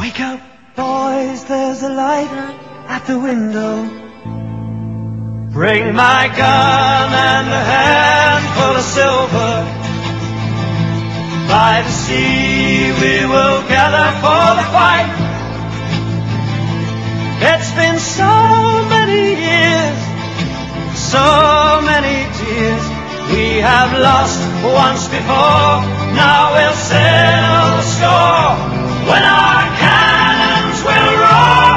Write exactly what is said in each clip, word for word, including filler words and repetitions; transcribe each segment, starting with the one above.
Wake up, boys, there's a light at the window. Bring my gun and a handful of silver. By the sea we will gather for the fight. It's been so many years, so many tears. We have lost once before, now we'll settle the score. When our cannons will roar,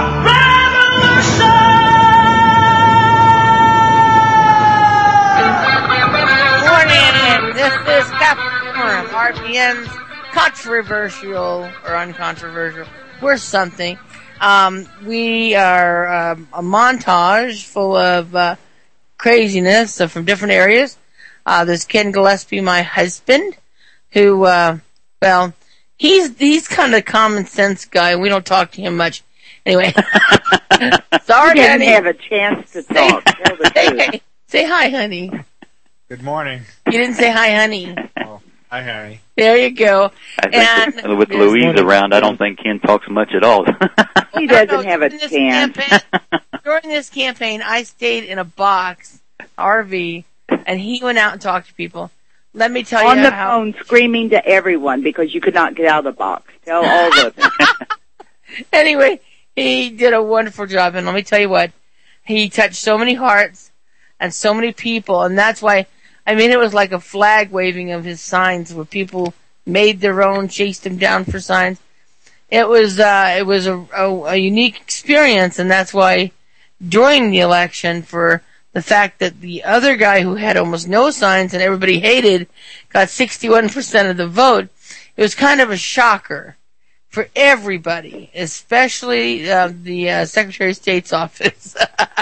revolution! Morning, this is Captain R P M's controversial or uncontroversial. We're something. Um, we are um, a montage full of uh, craziness uh, from different areas. Uh, there's Ken Gillespie, my husband, who, uh, well, he's he's kind of a common sense guy. We don't talk to him much. Anyway, sorry, he didn't honey. have a chance to talk. Tell the say, truth. say hi, honey. Good morning. You didn't say hi, honey. Oh, hi, honey. There you go. I think And with Louise around, I don't think Ken talks much at all. He doesn't no, have a during this chance. campaign- During this campaign, I stayed in a box, R V, and he went out and talked to people. Let me tell On you the how. phone screaming to everyone because you could not get out of the box. Tell all of them. Anyway, he did a wonderful job, and let me tell you what, he touched so many hearts and so many people, and that's why, I mean, it was like a flag waving of his signs where people made their own, chased him down for signs. It was, uh, it was a, a, a unique experience, and that's why during the election, for the fact that the other guy who had almost no signs and everybody hated got sixty-one percent of the vote, it was kind of a shocker for everybody, especially uh, the uh, Secretary of State's office.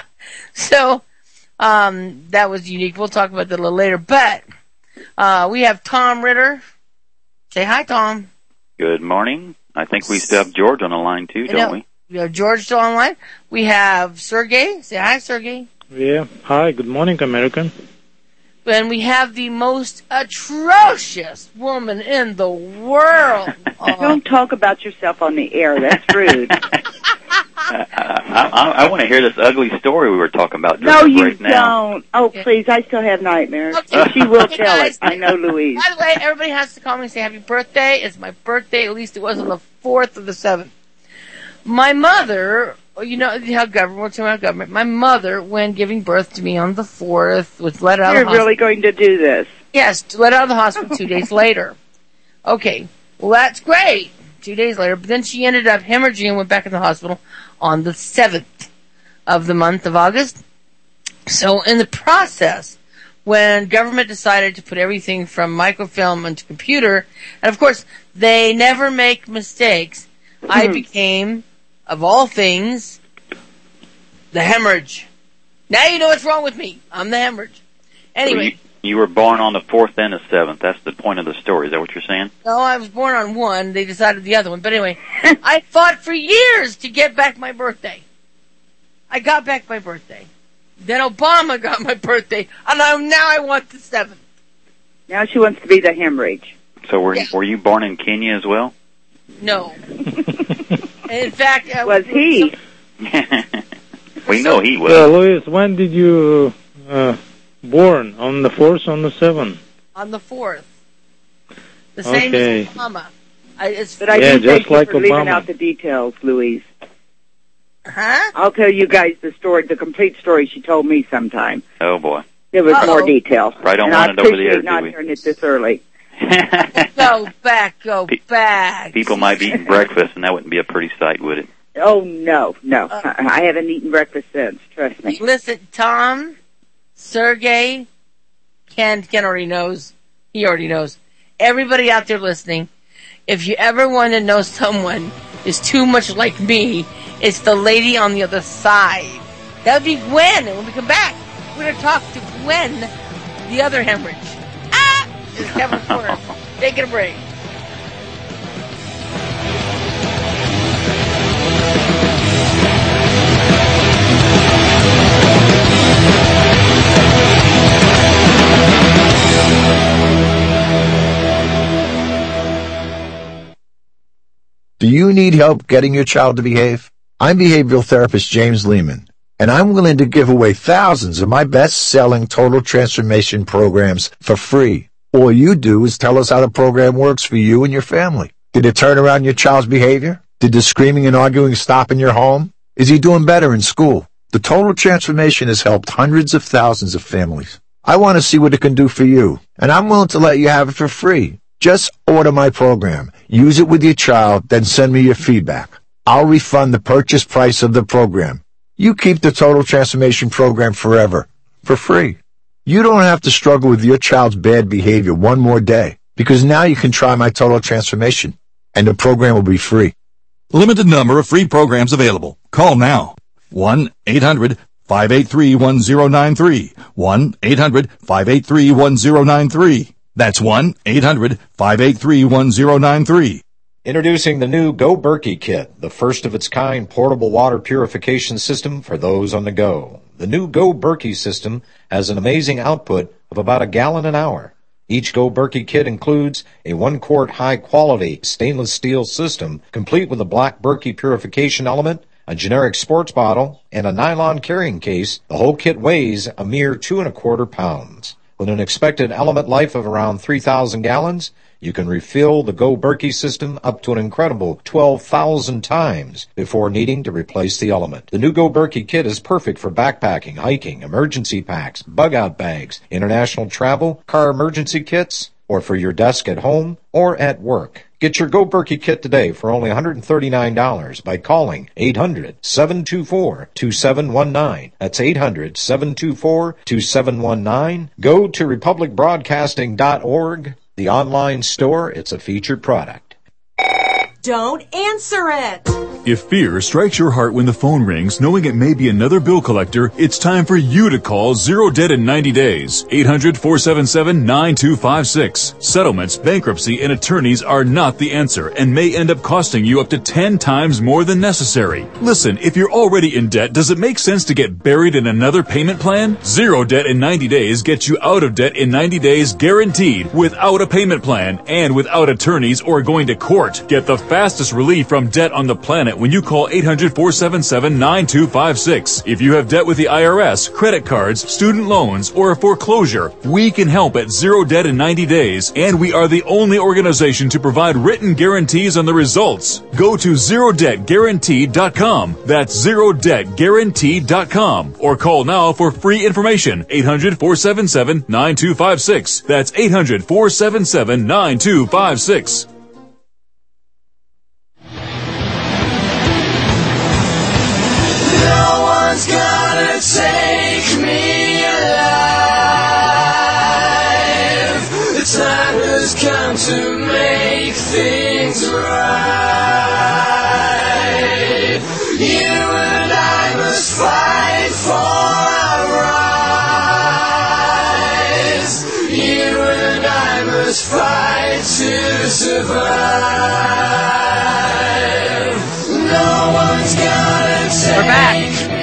So um, that was unique. We'll talk about that a little later. But uh, we have Tom Ritter. Say hi, Tom. Good morning. I think we still have George on the line, too, don't know, we? We have George still online. We have Sergey. Say hi, Sergey. Yeah. Hi. Good morning, American. And we have the most atrocious woman in the world. Uh, Don't talk about yourself on the air. That's rude. I, I, I want to hear this ugly story we were talking about during No, the you break now. don't. Oh, please. I still have nightmares. Okay. She will Okay, tell guys. it. I know Louise. By the way, everybody has to call me and say happy birthday. It's my birthday. At least it was on the fourth or the seventh. My mother, you know how government, we're talking about government. My mother, when giving birth to me on the fourth, was let out You're of the hospital. really going to do this. Yes, let out of the hospital two days later. Okay, well that's great. Two days later, but then she ended up hemorrhaging and went back in the hospital on the seventh of the month of August. So in the process, when government decided to put everything from microfilm into computer, and of course they never make mistakes, I became, of all things, the hemorrhage. Now you know what's wrong with me. I'm the hemorrhage. Anyway. So you, you were born on the fourth and the seventh. That's the point of the story. Is that what you're saying? No, I was born on one. They decided the other one. But anyway, I fought for years to get back my birthday. I got back my birthday. Then Obama got my birthday. And I, now I want the seventh. Now she wants to be the hemorrhage. So were, Yeah. were you born in Kenya as well? No. In fact, uh, Was he? We know he was. Yeah, Louis, when did you uh, born? On the fourth, on the seventh? on the fourth. The same Okay. as Obama. I, it's, But I Yeah, do thank just you like for leaving Obama. out the details, Louise. huh? I'll tell you guys the story, the complete story she told me sometime. Oh, boy. There was Uh-oh. more detail. Right on and I one and over the appreciate air, not do we? hearing it this early. Go back, go Pe- back. People might be eating breakfast, and that wouldn't be a pretty sight, would it? Oh, no, no. Uh. I I haven't eaten breakfast since, trust me. Listen, Tom, Sergey, Ken, Ken already knows. He already knows. Everybody out there listening, if you ever want to know someone is too much like me, it's the lady on the other side. That would be Gwen. And when we come back, we're going to talk to Gwen, the other hemorrhage. Ah! It's Kevin Porter. Taking a break. Do you need help getting your child to behave? I'm behavioral therapist James Lehman, and I'm willing to give away thousands of my best-selling total transformation programs for free. All you do is tell us how the program works for you and your family. Did it turn around your child's behavior? Did the screaming and arguing stop in your home? Is he doing better in school? The total transformation has helped hundreds of thousands of families. I want to see what it can do for you, and I'm willing to let you have it for free. Just order my program, use it with your child, then send me your feedback. I'll refund the purchase price of the program. You keep the Total Transformation Program forever, for free. You don't have to struggle with your child's bad behavior one more day, because now you can try my Total Transformation, and the program will be free. Limited number of free programs available. Call now. one eight hundred five eight three one zero nine three. one eight hundred five eight three one zero nine three. That's one eight hundred five eight three one zero nine three. Introducing the new Go Berkey Kit, the first of its kind portable water purification system for those on the go. The new Go Berkey system has an amazing output of about a gallon an hour. Each Go Berkey kit includes a one-quart high-quality stainless steel system, complete with a black Berkey purification element, a generic sports bottle, and a nylon carrying case. The whole kit weighs a mere two and a quarter pounds. With an expected element life of around three thousand gallons, you can refill the Go Berkey system up to an incredible twelve thousand times before needing to replace the element. The new Go Berkey kit is perfect for backpacking, hiking, emergency packs, bug-out bags, international travel, car emergency kits, or for your desk at home or at work. Get your Go Berkey kit today for only one hundred thirty-nine dollars by calling eight hundred seven two four two seven one nine. That's eight hundred seven two four two seven one nine. Go to republic broadcasting dot org. The online store, it's a featured product. Don't answer it! If fear strikes your heart when the phone rings, knowing it may be another bill collector, it's time for you to call Zero Debt in ninety days. eight hundred four seven seven nine two five six. Settlements, bankruptcy, and attorneys are not the answer and may end up costing you up to ten times more than necessary. Listen, if you're already in debt, does it make sense to get buried in another payment plan? Zero Debt in ninety days gets you out of debt in ninety days guaranteed, without a payment plan and without attorneys or going to court. Get the fastest relief from debt on the planet when you call eight hundred four seven seven nine two five six. If you have debt with the I R S, credit cards, student loans, or a foreclosure, we can help at Zero Debt in ninety days, and we are the only organization to provide written guarantees on the results. Go to zero debt guaranteed dot com. That's zero debt guaranteed dot com. Or call now for free information. eight hundred four seven seven nine two five six. That's eight hundred four seven seven nine two five six. No one's gonna take me alive. The time has come to make things right. You and I must fight for our rights. You and I must fight to survive. No one's gonna take We're back.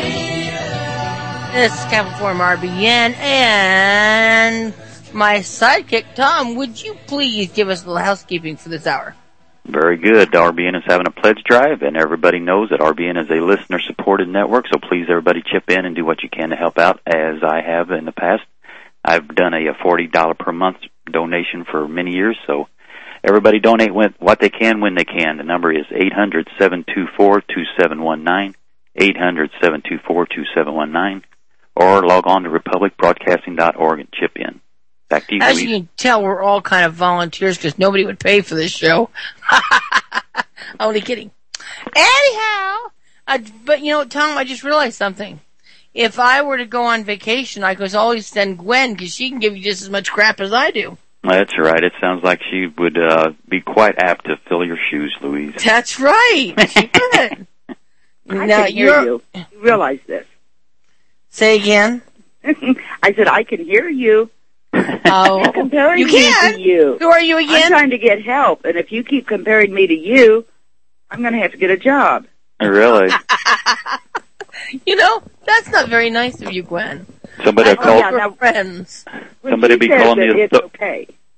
This is Capital Forum R B N, and my sidekick, Tom, would you please give us a little housekeeping for this hour? Very good. R B N is having a pledge drive, and everybody knows that R B N is a listener-supported network, so please, everybody, chip in and do what you can to help out, as I have in the past. I've done a forty dollars per month donation for many years, so everybody donate what they can when they can. The number is eight hundred seven two four two seven one nine, eight hundred seven two four two seven one nine, or log on to republic broadcasting dot org and chip in. Back to you, As Louise. you can tell, we're all kind of volunteers because nobody would pay for this show. Only kidding. Anyhow, uh, but you know, Tom, I just realized something. If I were to go on vacation, I could always send Gwen because she can give you just as much crap as I do. That's right. It sounds like she would uh, be quite apt to fill your shoes, Louise. That's right. She could. I Now, can hear you're- you. You realize this. Say again. I said, I can hear you. Oh, You're comparing you me can. to you. Who are you again? I'm trying to get help, and if you keep comparing me to you, I'm going to have to get a job. Really? You know, that's not very nice of you, Gwen. Somebody Oh, called. yeah, now- friends. When Somebody she be says calling that me a it's th- okay.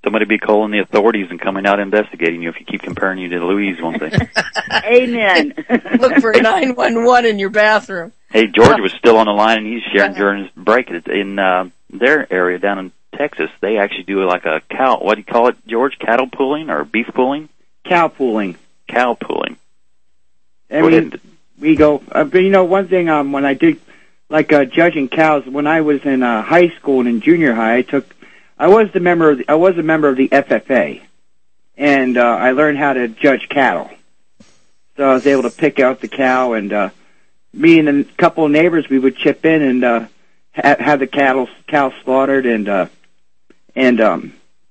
Somebody be calling the authorities and coming out investigating you if you keep comparing you to Louise, won't they? Amen. Look for nine one one in your bathroom. Hey, George was still on the line, and he's sharing during his break. In uh, their area down in Texas, they actually do like a cow, what do you call it, George? Cattle pooling or beef pooling? Cow pooling. Cow pooling. I Go mean, ahead. we go, uh, but you know, one thing, um, when I did, like, uh, judging cows, when I was in, uh, high school and in junior high, I took, I was the member of the, I was a member of the F F A, and, uh, I learned how to judge cattle. So I was able to pick out the cow, and, uh, me and a couple of neighbors, we would chip in and, uh, ha- have the cattle, cow slaughtered and, uh, and, um,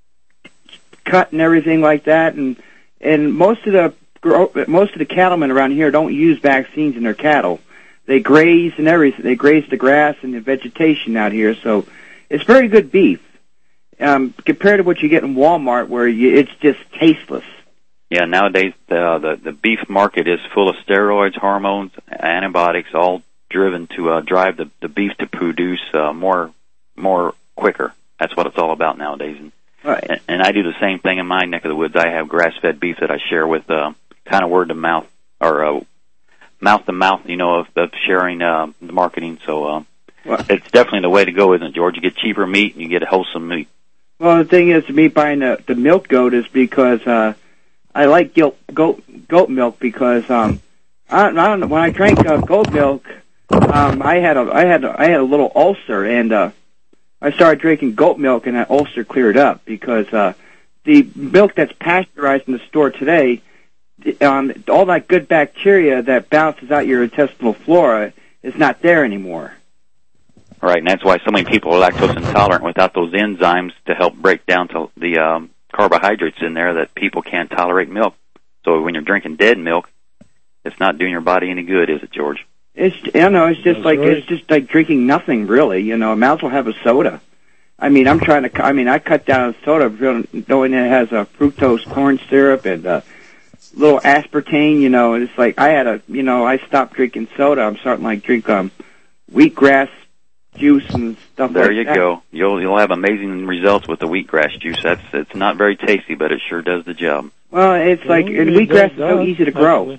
cut and everything like that, and, and most of the, most of the cattlemen around here don't use vaccines in their cattle. They graze and everything. They graze the grass and the vegetation out here, so it's very good beef um, compared to what you get in Walmart, where you, it's just tasteless. Yeah, nowadays uh, the the beef market is full of steroids, hormones, antibiotics, all driven to uh, drive the the beef to produce uh, more more quicker. That's what it's all about nowadays. And, right. and, and I do the same thing in my neck of the woods. I have grass-fed beef that I share with uh, kind of word to mouth or uh, mouth to mouth, you know, of, of sharing uh, the marketing. So uh, well, it's definitely the way to go, isn't it, George? You get cheaper meat and you get wholesome meat. Well, the thing is, me buying the, the milk goat is because uh, I like goat goat, goat milk because um, I, I don't know, when I drank uh, goat milk, um, I had a I had a, I had a little ulcer, and uh, I started drinking goat milk, and that ulcer cleared up because uh, the milk that's pasteurized in the store today, um, all that good bacteria that bounces out your intestinal flora is not there anymore. Right, and that's why so many people are lactose intolerant. Without those enzymes to help break down to the um, carbohydrates in there, that people can't tolerate milk. So when you're drinking dead milk, it's not doing your body any good, is it, George? It's, you know, it's just That's like, right. it's just like drinking nothing, really. You know, I might as well have a soda. I mean, I'm trying to, I mean, I cut down on soda knowing it has a fructose corn syrup and a little aspartame, you know, and it's like, I had a, you know, I stopped drinking soda. I'm starting to, like, drink, um, wheatgrass juice and stuff There like you that. go. You'll you'll have amazing results with the wheatgrass juice. That's it's not very tasty, but it sure does the job. Well, it's like, and Well, it wheatgrass is does, so easy to grow. actually.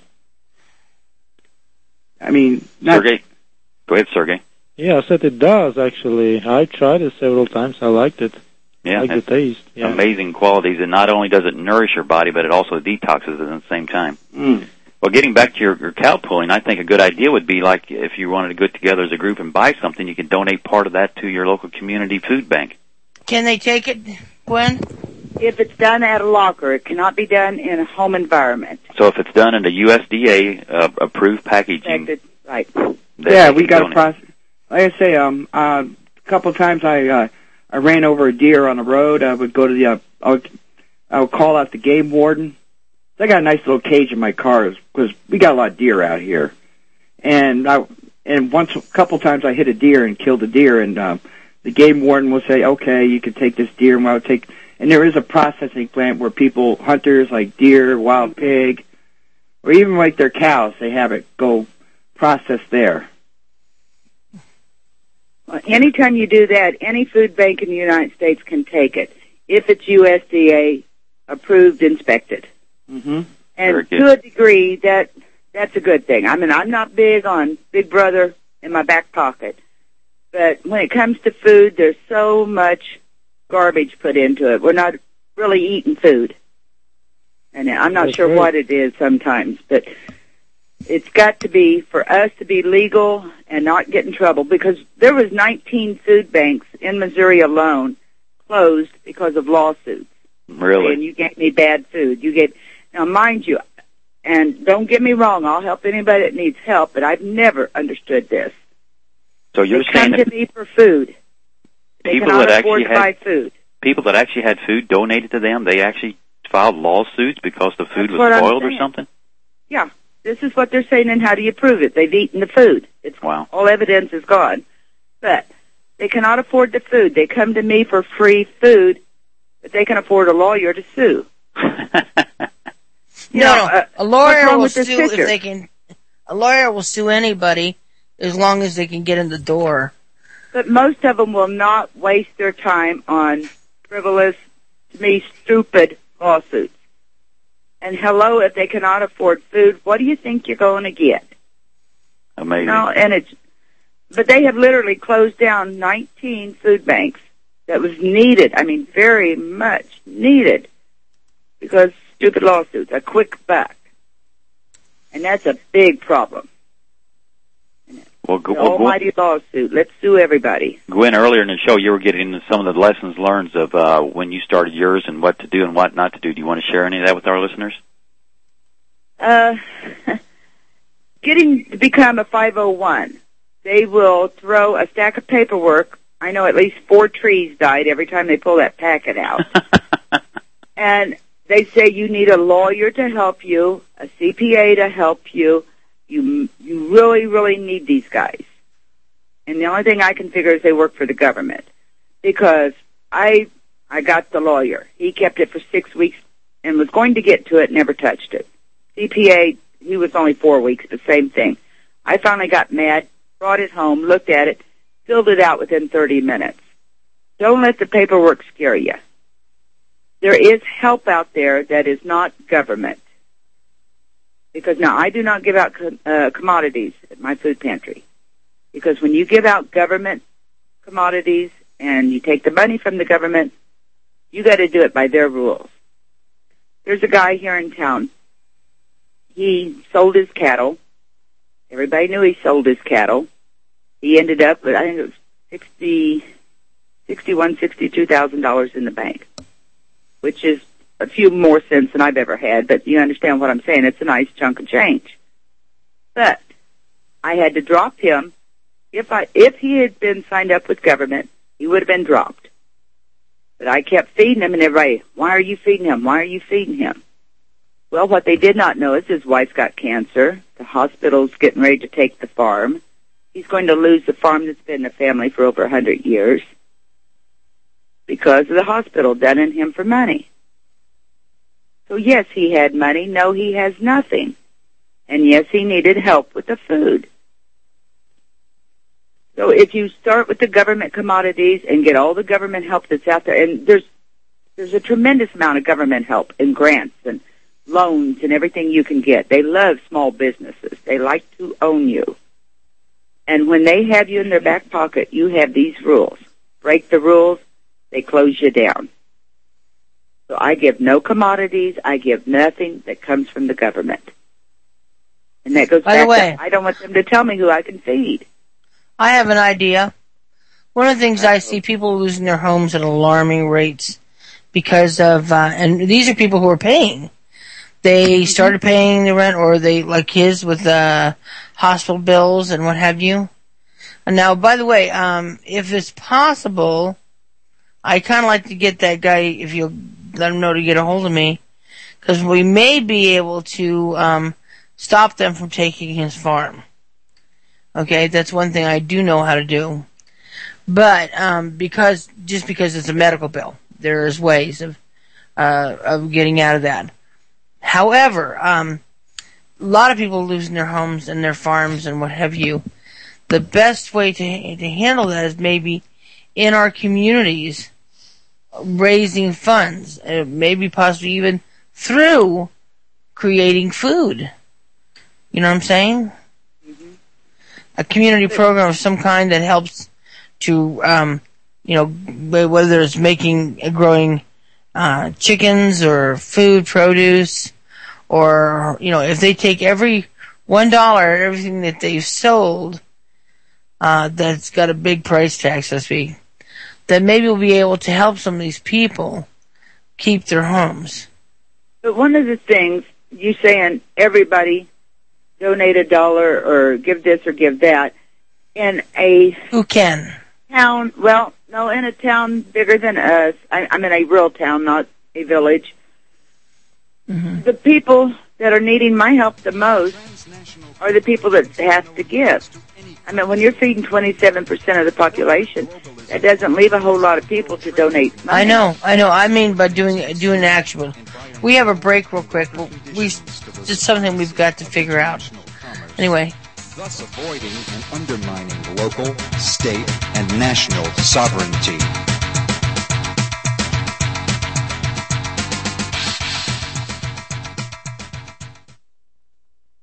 I mean, not, Sergey, go ahead, Sergey. Yeah, I said it does, actually. I tried it several times. I liked it. Yeah, I like the it's taste. Yeah. amazing qualities, and not only does it nourish your body, but it also detoxes it at the same time. mm. Well, getting back to your, your cow pooling, I think a good idea would be like if you wanted to get together as a group and buy something, you can donate part of that to your local community food bank. Can they take it, Gwen? If it's done at a locker, it cannot be done in a home environment. So if it's done in a U S D A uh, approved packaging, Affected, right. then Yeah, they we can got a donate. process. Like I say, um, uh, a couple of times I uh, I ran over a deer on the road. I would go to the, uh, I would, I would call out the game warden. I got a nice little cage in my car because we got a lot of deer out here, and I and once a couple times I hit a deer and killed a deer, and um, the game warden will say, "Okay, you can take this deer," and I'll take. And there is a processing plant where people, hunters like deer, wild pig, or even like their cows, they have it go process there. Well, anytime you do that, any food bank in the United States can take it if it's U S D A approved, inspected. Mm-hmm. Very And good. to a degree, that that's a good thing. I mean, I'm not big on Big Brother in my back pocket, but when it comes to food, there's so much garbage put into it. We're not really eating food, and I'm not That's sure right. what it is sometimes, but it's got to be for us to be legal and not get in trouble, because there was nineteen food banks in Missouri alone closed because of lawsuits. Really? And you gave me bad food. You gave now, mind you, and don't get me wrong, I'll help anybody that needs help, but I've never understood this. So you're They saying come to that me for food. They people cannot that afford actually to buy had food. people that actually had food donated to them, they actually filed lawsuits because the food That's was what I'm spoiled or saying. something? Yeah, this is what they're saying, and how do you prove it? They've eaten the food. It's Wow. all evidence is gone. But they cannot afford the food. They come to me for free food, but they can afford a lawyer to sue. You No, know, no. uh, A what's lawyer wrong will with this sue if picture? they can. A lawyer will sue anybody as long as they can get in the door. But most of them will not waste their time on frivolous to me stupid lawsuits. And hello, if they cannot afford food, what do you think you're going to get? Amazing. No, and it's, but they have literally closed down nineteen food banks that was needed. I mean, very much needed because stupid lawsuits, a quick buck, and that's a big problem. Well, go, the well, almighty lawsuit. Let's sue everybody. Gwen, earlier in the show, you were getting into some of the lessons learned of uh, when you started yours and what to do and what not to do. Do you want to share any of that with our listeners? Uh, getting to become a five oh one. They will throw a stack of paperwork. I know at least four trees died every time they pull that packet out. And they say you need a lawyer to help you, a C P A to help you. You you really, really need these guys. And the only thing I can figure is they work for the government. Because I I got the lawyer. He kept it for six weeks and was going to get to it, never touched it. C P A, he was only four weeks, the same thing. I finally got mad, brought it home, looked at it, filled it out within thirty minutes. Don't let the paperwork scare you. There is help out there that is not government. Because now I do not give out uh, commodities at my food pantry. Because when you give out government commodities and you take the money from the government, you got to do it by their rules. There's a guy here in town. He sold his cattle. Everybody knew he sold his cattle. He ended up with, I think it was sixty, sixty-one, sixty-two thousand dollars in the bank, which is a few more cents than I've ever had, but you understand what I'm saying. It's a nice chunk of change. But I had to drop him. If I if he had been signed up with government, he would have been dropped. But I kept feeding him, and everybody, why are you feeding him? Why are you feeding him? Well, what they did not know is his wife's got cancer. The hospital's getting ready to take the farm. He's going to lose the farm that's been in the family for over a hundred years because of the hospital dunning him for money. So yes, he had money. No, he has nothing. And yes, he needed help with the food. So if you start with the government commodities and get all the government help that's out there, and there's there's a tremendous amount of government help and grants and loans and everything you can get. They love small businesses. They like to own you. And when they have you in their back pocket, you have these rules. Break the rules, they close you down. So I give no commodities. I give nothing that comes from the government. And that goes By back the way, to, I don't want them to tell me who I can feed. I have an idea. One of the things I see, people losing their homes at alarming rates because of, uh, and these are people who are paying. They started paying the rent, or they, like his, with uh, hospital bills and what have you. And now, by the way, um, if it's possible, I kind of like to get that guy, if you'll let him know to get a hold of me, because we may be able to um, stop them from taking his farm. Okay, that's one thing I do know how to do. But um, because just because it's a medical bill, there is ways of uh, of getting out of that. However, um, a lot of people losing their homes and their farms and what have you. The best way to to handle that is maybe in our communities, raising funds, uh, maybe possibly even through creating food. You know what I'm saying? Mm-hmm. A community program of some kind that helps to, um, you know, whether it's making, uh, growing uh, chickens or food, produce, or, you know, if they take every one dollar, everything that they've sold, uh, that's got a big price tag, so to speak, then maybe we'll be able to help some of these people keep their homes. But one of the things, you saying everybody donate a dollar or give this or give that, in a... Who can? Town, well, no, in a town bigger than us, I, I'm in a rural town, not a village, mm-hmm. The people that are needing my help the most are the people that have to give. I mean, when you're feeding twenty-seven percent of the population, that doesn't leave a whole lot of people to donate money. I know, I know. I mean by doing doing actual. We have a break real quick. We It's something we've got to figure out. Anyway. Thus avoiding and undermining local, state, and national sovereignty.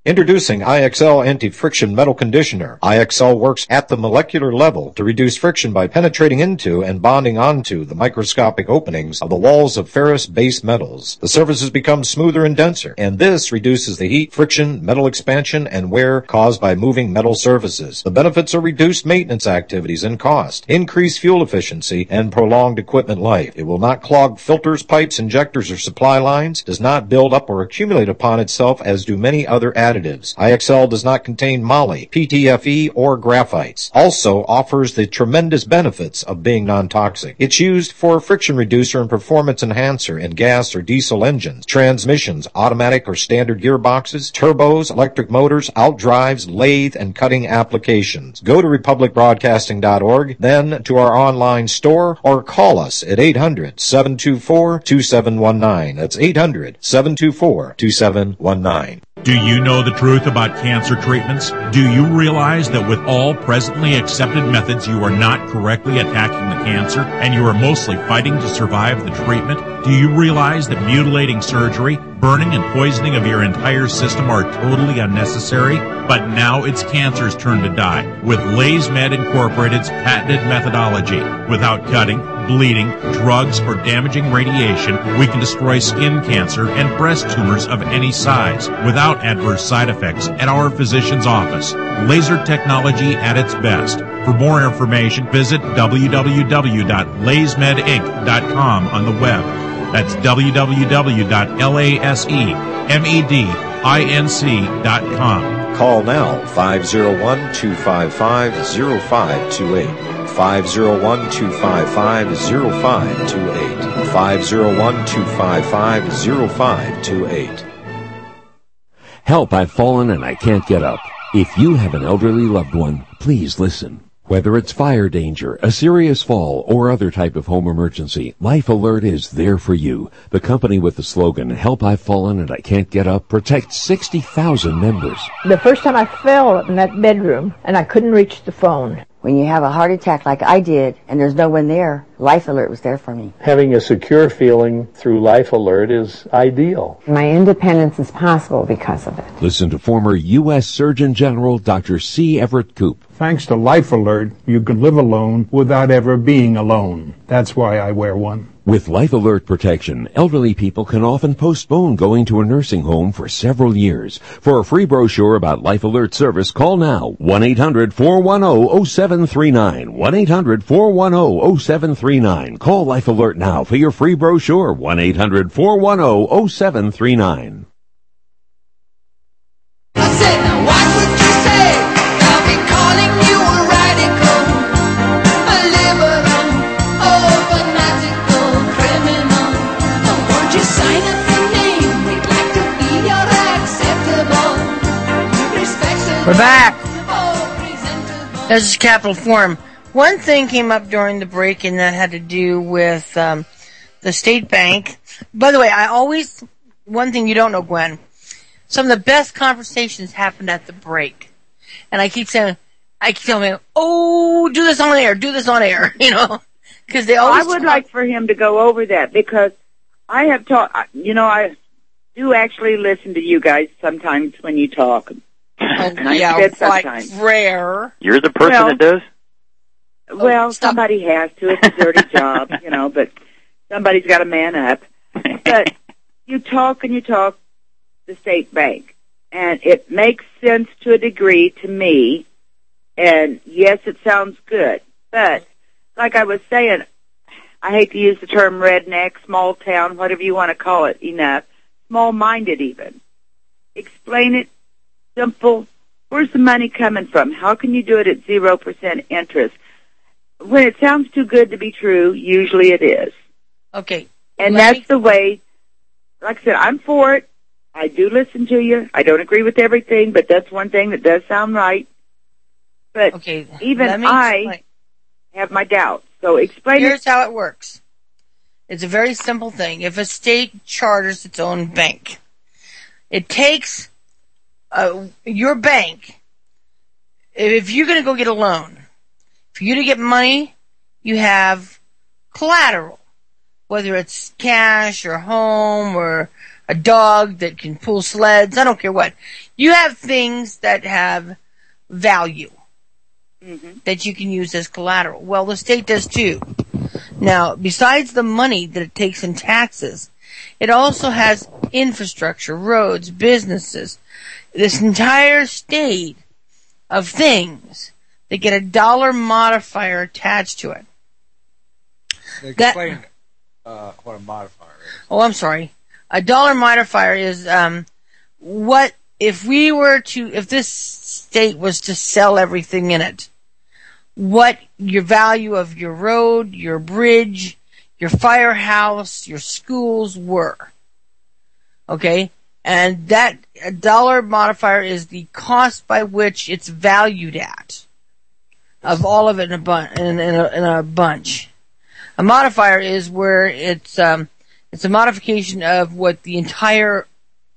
Introducing I X L Anti-Friction Metal Conditioner. I X L works at the molecular level to reduce friction by penetrating into and bonding onto the microscopic openings of the walls of ferrous-based metals. The surfaces become smoother and denser, and this reduces the heat, friction, metal expansion, and wear caused by moving metal surfaces. The benefits are reduced maintenance activities and cost, increased fuel efficiency, and prolonged equipment life. It will not clog filters, pipes, injectors, or supply lines, does not build up or accumulate upon itself as do many other additives. I X L does not contain moly, P T F E, or graphites. Also offers the tremendous benefits of being non-toxic. It's used for friction reducer and performance enhancer in gas or diesel engines, transmissions, automatic or standard gearboxes, turbos, electric motors, outdrives, lathe, and cutting applications. Go to republic broadcasting dot org, then to our online store, or call us at eight hundred, seven two four, two seven one nine. That's eight hundred, seven two four, two seven one nine. Do you know the truth about cancer treatments? Do you realize that with all presently accepted methods, you are not correctly attacking the cancer and you are mostly fighting to survive the treatment? Do you realize that mutilating surgery, burning and poisoning of your entire system are totally unnecessary? But now it's cancer's turn to die with LaysMed Incorporated's patented methodology. Without cutting, bleeding, drugs, or damaging radiation, we can destroy skin cancer and breast tumors of any size without adverse side effects at our physician's office. Laser technology at its best. For more information, visit w w w dot lays med inc dot com on the web. That's w w w dot laser med dot com. Call now, five oh one, two five five, oh five two eight. five oh one, two five five, oh five two eight. five oh one, two five five, oh five two eight. Help, I've fallen and I can't get up. If you have an elderly loved one, please listen. Whether it's fire danger, a serious fall, or other type of home emergency, Life Alert is there for you. The company with the slogan, Help, I've Fallen and I Can't Get Up, protects sixty thousand members. The first time I fell in that bedroom and I couldn't reach the phone. When you have a heart attack like I did and there's no one there, Life Alert was there for me. Having a secure feeling through Life Alert is ideal. My independence is possible because of it. Listen to former U S Surgeon General Doctor C. Everett Koop. Thanks to Life Alert, you can live alone without ever being alone. That's why I wear one. With Life Alert protection, elderly people can often postpone going to a nursing home for several years. For a free brochure about Life Alert service, call now one eight hundred, four one zero, zero seven three nine. one eight hundred, four one zero, zero seven three nine. Call Life Alert now for your free brochure. one eight hundred, four one zero, zero seven three nine. I said, now what would you say? I'll be calling you a radical, a liberal, oh, fanatical criminal. Oh, won't you sign up your name? We'd like to be your acceptable, respectable. We're back. This is Capital Forum. One thing came up during the break, and that had to do with um, the state bank. By the way, I always, one thing you don't know, Gwen, some of the best conversations happened at the break. And I keep saying, I keep telling them, oh, do this on air, do this on air, you know, because they always. I would talk- like for him to go over that, because I have talked, you know, I do actually listen to you guys sometimes when you talk. Oh, yeah, it's like rare. You're the person well, that does? Well, oh, somebody has to. It's a dirty job, you know, but somebody's got to man up. But you talk and you talk the state bank, and it makes sense to a degree to me, and yes, it sounds good. But like I was saying, I hate to use the term redneck, small town, whatever you want to call it, enough, small-minded even. Explain it. Simple. Where's the money coming from? How can you do it at zero percent interest? When it sounds too good to be true, usually it is. Okay. And that's me... the way, like I said, I'm for it. I do listen to you. I don't agree with everything, but that's one thing that does sound right. But okay, even I explain. have my doubts. So explain Here's it. how it works. It's a very simple thing. If a state charters its own bank, it takes Uh, your bank, if you're going to go get a loan, for you to get money, you have collateral, whether it's cash or home or a dog that can pull sleds, I don't care what. You have things that have value Mm-hmm. that you can use as collateral. Well, the state does too. Now, besides the money that it takes in taxes, it also has infrastructure, roads, businesses, this entire state of things that get a dollar modifier attached to it. Explain that, uh, what a modifier is. Oh, I'm sorry. A dollar modifier is um, what if we were to, if this state was to sell everything in it, what your value of your road, your bridge, your firehouse, your schools were. Okay? And that a dollar modifier is the cost by which it's valued at, of all of it in a, bun- in, in, a, in a bunch. A modifier is where it's um, it's a modification of what the entire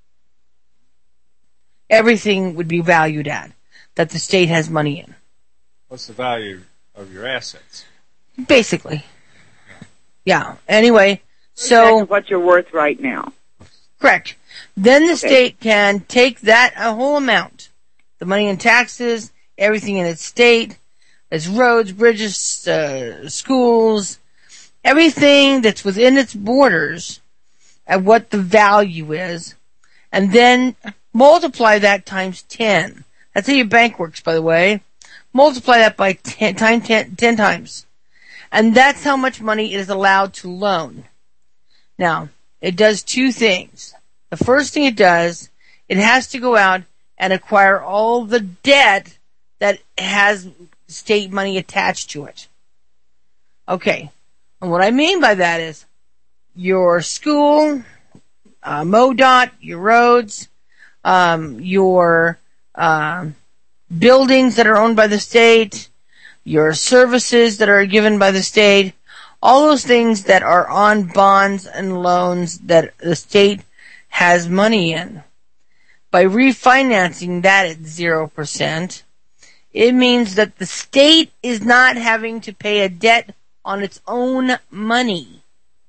everything would be valued at that the state has money in. What's the value of your assets? Basically, yeah. Anyway, so what you're worth right now. Correct. Then the state can take that a whole amount, the money in taxes, everything in its state, its roads, bridges, uh, schools, everything that's within its borders, at what the value is, and then multiply that times ten. That's how your bank works, by the way. Multiply that by ten, time ten, ten times, and that's how much money it is allowed to loan. Now, it does two things. The first thing it does, it has to go out and acquire all the debt that has state money attached to it. Okay. And what I mean by that is your school, uh, MoDOT, your roads, um, your uh, buildings that are owned by the state, your services that are given by the state, all those things that are on bonds and loans that the state has money in. By refinancing that at zero percent, it means that the state is not having to pay a debt on its own money.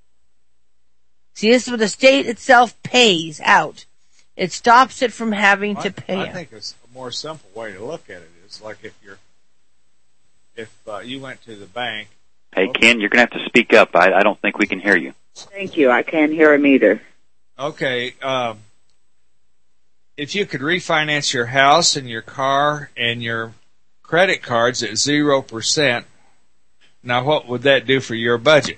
See, this is what the state itself pays out. It stops it from having I, to pay I it. think it's a more simple way to look at it. It's like if you're, if uh, you went to the bank. Hey, Ken, you're going to have to speak up. I, I don't think we can hear you. Thank you. I can't hear him either. Okay, um, if you could refinance your house and your car and your credit cards at zero percent, now what would that do for your budget?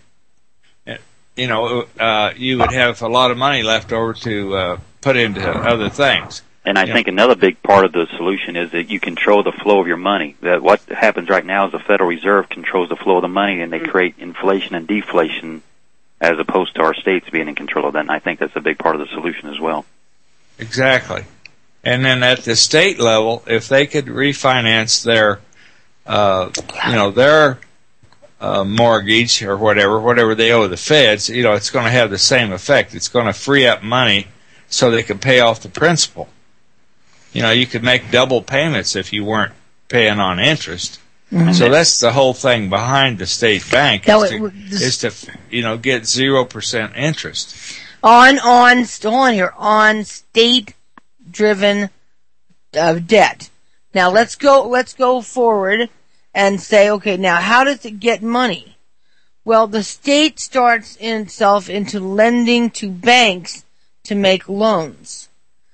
You know, uh, you would have a lot of money left over to uh, put into other things. And I Yeah. think another big part of the solution is that you control the flow of your money. That what happens right now is the Federal Reserve controls the flow of the money, and they create inflation and deflation, as opposed to our states being in control of that. And I think that's a big part of the solution as well. Exactly. And then at the state level, if they could refinance their, uh, you know, their uh, mortgage or whatever, whatever they owe the feds, you know, it's going to have the same effect. It's going to free up money so they can pay off the principal. You know, you could make double payments if you weren't paying on interest. Mm-hmm. So that's the whole thing behind the state bank Now, is, to, it- this- is to, you know, get zero percent interest. On, on, still on here, on state-driven uh, debt. Now let's go, let's go forward and say, okay, now how does it get money? Well, the state starts in itself into lending to banks to make loans.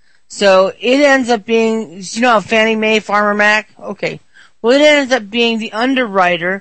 So it ends up being, you know how Fannie Mae, Farmer Mac? Okay. Well, it ends up being the underwriter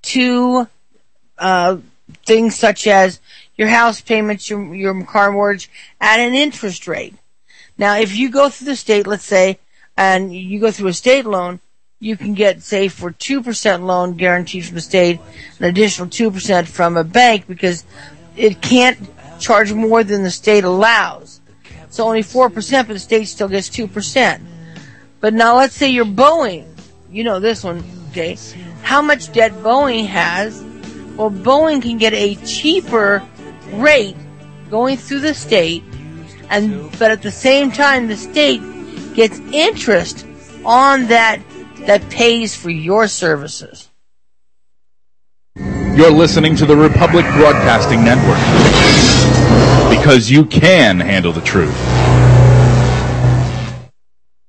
to uh, things such as your house payments, your, your car mortgage, at an interest rate. Now, if you go through the state, let's say, and you go through a state loan, you can get, say, for two percent loan guaranteed from the state, an additional two percent from a bank, because it can't charge more than the state allows. So only four percent, but the state still gets two percent. But now let's say you're Boeing. You know this one, okay? How much debt Boeing has? Well, Boeing can get a cheaper rate going through the state, and but at the same time, the state gets interest on that that pays for your services. You're listening to the Republic Broadcasting Network. Because you can handle the truth.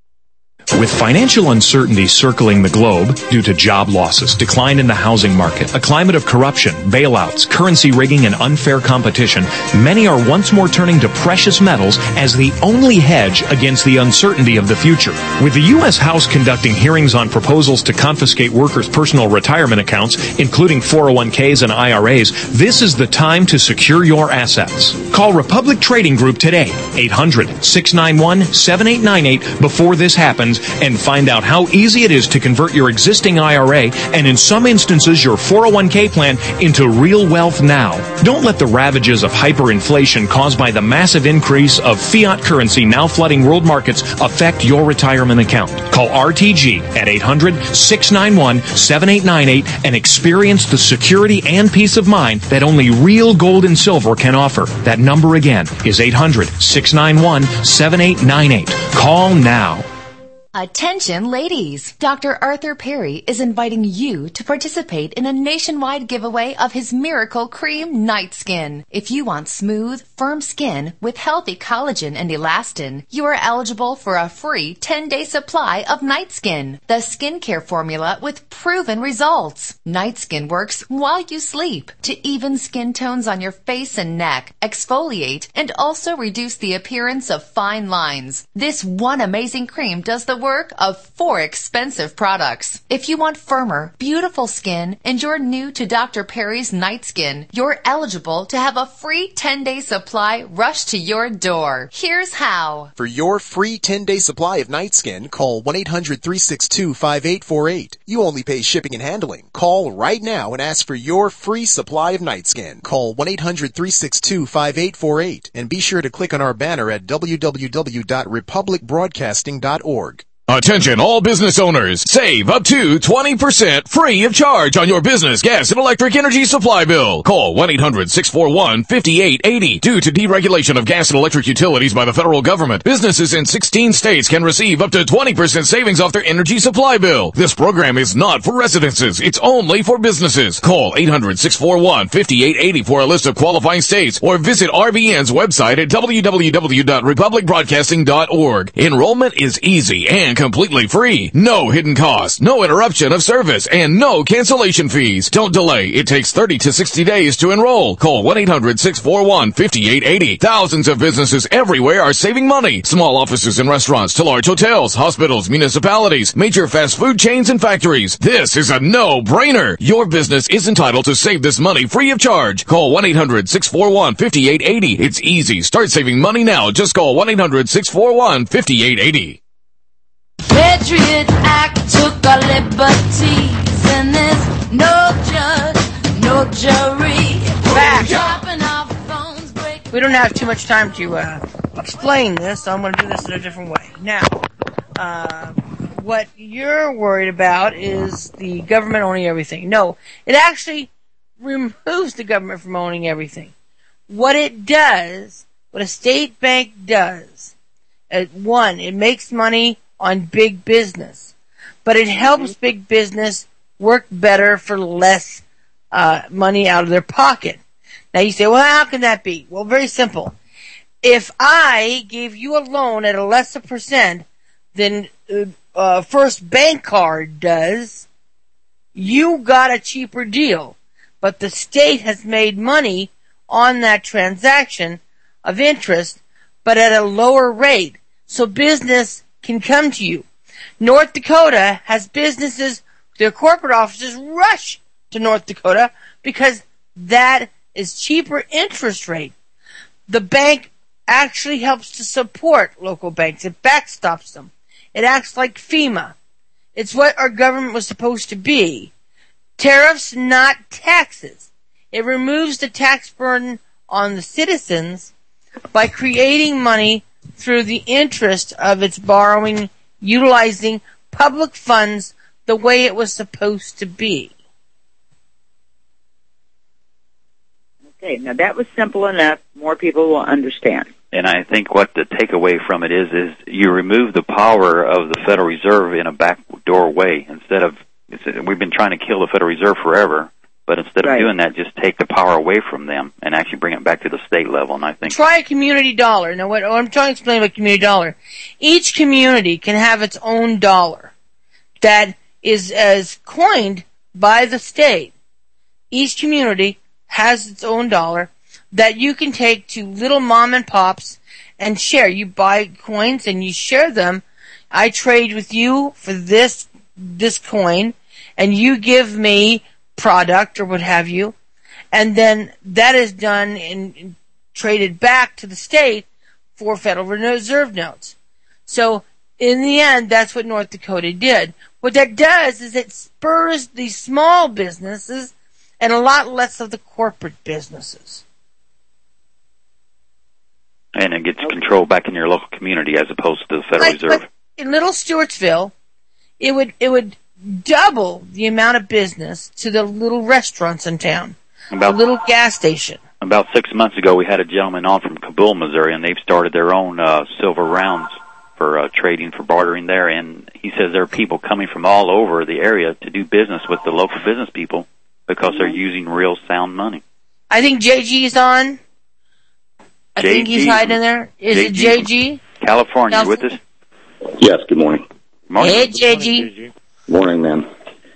With financial uncertainty circling the globe due to job losses, decline in the housing market, a climate of corruption, bailouts, currency rigging, and unfair competition, many are once more turning to precious metals as the only hedge against the uncertainty of the future. With the U S House conducting hearings on proposals to confiscate workers' personal retirement accounts, including four oh one k's and I R A's, this is the time to secure your assets. Call Republic Trading Group today, eight hundred, six nine one, seven eight nine eight, before this happens, and find out how easy it is to convert your existing I R A and in some instances your four oh one k plan into real wealth now. Don't let the ravages of hyperinflation caused by the massive increase of fiat currency now flooding world markets affect your retirement account. Call R T G at eight hundred, six nine one, seven eight nine eight and experience the security and peace of mind that only real gold and silver can offer. That number again is eight hundred, six nine one, seven eight nine eight. Call now. Attention ladies! Doctor Arthur Perry is inviting you to participate in a nationwide giveaway of his Miracle Cream Night Skin. If you want smooth, firm skin with healthy collagen and elastin, you are eligible for a free ten-day supply of Night Skin, the skincare formula with proven results. Night Skin works while you sleep to even skin tones on your face and neck, exfoliate, and also reduce the appearance of fine lines. This one amazing cream does the work of four expensive products. If you want firmer, beautiful skin and you're new to Doctor Perry's Night Skin, you're eligible to have a free ten-day supply rushed to your door. Here's how. For your free ten-day supply of Night Skin, call one eight hundred, three six two, five eight four eight. You only pay shipping and handling. Call right now and ask for your free supply of Night Skin. Call one eight hundred, three six two, five eight four eight and be sure to click on our banner at w w w dot republic broadcasting dot org. Attention all business owners, save up to twenty percent free of charge on your business gas and electric energy supply bill. Call one eight hundred, six four one, five eight eight zero. Due to deregulation of gas and electric utilities by the federal government, businesses in sixteen states can receive up to twenty percent savings off their energy supply bill. This program is not for residences, it's only for businesses. Call eight hundred, six four one, five eight eight zero for a list of qualifying states or visit R B N's website at w w w dot republic broadcasting dot org. Enrollment is easy and completely free. No hidden costs, no interruption of service, and no cancellation fees. Don't delay. It takes thirty to sixty days to enroll. Call one eight hundred, six four one, five eight eight zero. Thousands of businesses everywhere are saving money. Small offices and restaurants to large hotels, hospitals, municipalities, major fast food chains, and factories. This is a no-brainer. Your business is entitled to save this money free of charge. Call one eight hundred, six four one, five eight eight zero. It's easy. Start saving money now. Just call one eight hundred, six four one, five eight eight zero. Patriot Act took our liberties, and there's no judge, no jury. Back. Dropping our phones, break- We don't have too much time to uh, explain this, so I'm going to do this in a different way. Now, uh, what you're worried about is the government owning everything. No, it actually removes the government from owning everything. What it does, what a state bank does, uh, one, it makes money on big business, but it helps big business work better for less uh, money out of their pocket. Now you say, well, how can that be? Well, very simple. If I gave you a loan at a lesser percent than uh, uh, First Bank Card does, you got a cheaper deal, but the state has made money on that transaction of interest, but at a lower rate. So business can come to you. North Dakota has businesses, their corporate offices rush to North Dakota because that is cheaper interest rate. The bank actually helps to support local banks. It backstops them. It acts like FEMA. It's what our government was supposed to be. Tariffs, not taxes. It removes the tax burden on the citizens by creating money through the interest of its borrowing, utilizing public funds the way it was supposed to be. Okay, now that was simple enough. More people will understand. And I think what the takeaway from it is, is you remove the power of the Federal Reserve in a backdoor way. Instead of, we've been trying to kill the Federal Reserve forever. But instead of Right. doing that, just take the power away from them and actually bring it back to the state level. And I think Try a community dollar. Now, what, what I'm trying to explain about community dollar, each community can have its own dollar that is as coined by the state. Each community has its own dollar that you can take to little mom and pops and share. You buy coins and you share them. I trade with you for this this coin, and you give me product or what have you, and then that is done and, and traded back to the state for Federal Reserve notes. So in the end, that's what North Dakota did. What that does is it spurs these small businesses and a lot less of the corporate businesses. and it gets control back in your local community as opposed to the Federal Like, Reserve. like in Little Stewartsville, it would it would double the amount of business to the little restaurants in town, About- a little gas station. About six months ago, we had a gentleman on from Kabul, Missouri, and they've started their own uh, silver rounds for uh, trading, for bartering there. And he says there are people coming from all over the area to do business with the local business people because they're using real sound money. I think J G's on. I think he's J G hiding there. Is it J G? California, you with us? Yes, good morning. Morning. Hey, J G. Morning, ma'am.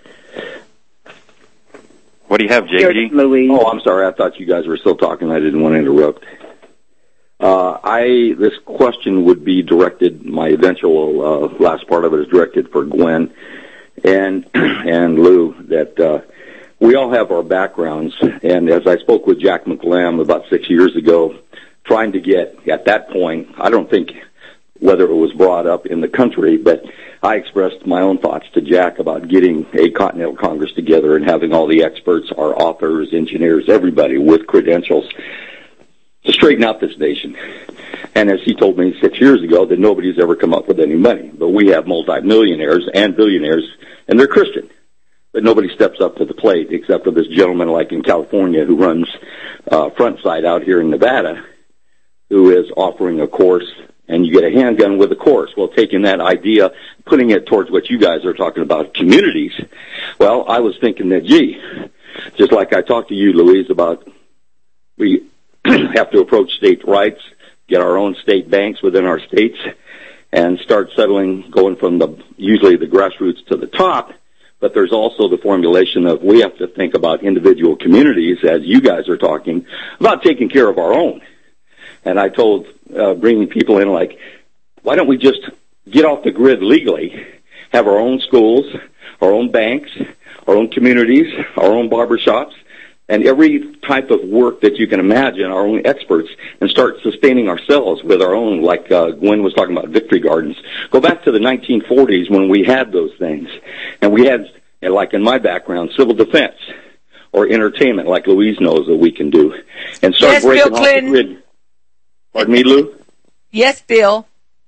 What do you have, J G? Oh, I'm sorry. I thought you guys were still talking. I didn't want to interrupt. Uh, I this question would be directed. My eventual uh, last part of it is directed for Gwen and and Lou. That uh, we all have our backgrounds, and as I spoke with Jack McLam about six years ago, trying to get at that point, I don't think whether it was brought up in the country, but I expressed my own thoughts to Jack about getting a Continental Congress together and having all the experts, our authors, engineers, everybody with credentials to straighten out this nation. And as he told me six years ago, that nobody's ever come up with any money. But we have multimillionaires and billionaires, and they're Christian. But nobody steps up to the plate except for this gentleman like in California who runs uh, Frontside out here in Nevada, who is offering a course, and you get a handgun with a course. Well, taking that idea, putting it towards what you guys are talking about, communities, well, I was thinking that, gee, just like I talked to you, Louise, about we have to approach state rights, get our own state banks within our states, and start settling, going from the usually the grassroots to the top. But there's also the formulation of we have to think about individual communities, as you guys are talking, about taking care of our own. And I told, uh, bringing people in like, why don't we just get off the grid legally, have our own schools, our own banks, our own communities, our own barbershops, and every type of work that you can imagine, our own experts, and start sustaining ourselves with our own, like uh, Gwen was talking about Victory Gardens. Go back to the nineteen forties when we had those things. And we had, like in my background, civil defense or entertainment, like Louise knows that we can do. And start Yes, breaking Bill off Clinton. the grid. Pardon me, Lou? Yes, Bill.